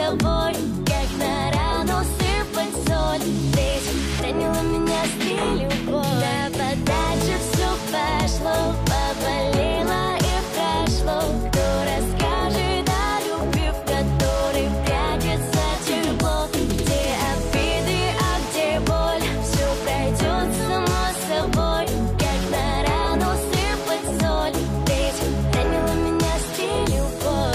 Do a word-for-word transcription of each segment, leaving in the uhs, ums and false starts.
собой, как на рану сыпать соль. Ты ранила меня с любовь. Да подальше все пошло, поболело и прошло. Кто расскажет о любви, в которой прячется тепло? Где обиды, а где боль? Все пройдет само собой, как на рану сыпать соль. Ведь ранила меня с любовь.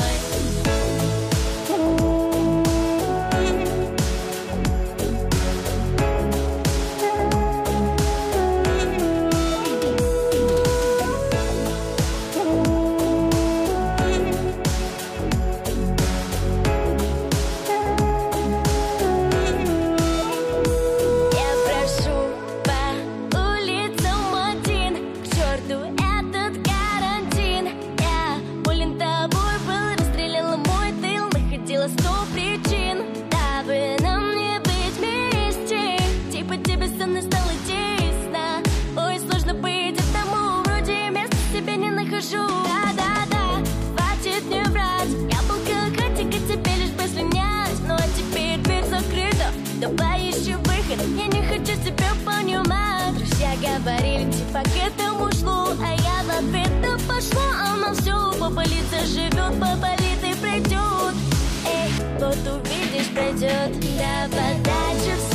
Сто причин, дабы нам не быть вместе. Типа тебе со мной стало тесно. Ой, сложно быть одному, вроде места себе не нахожу. Да-да-да, хватит не врать. Я был как хотика, тебе лишь бы слинять. Но теперь дверь закрыта, давай ищи выход. Я не хочу тебя понимать. Друзья говорили, типа к этому шло, а я в ответ да пошла. Оно все поболит, заживет, поболит и пройдет. Эй, вот увидишь, пройдет. Да подальше все.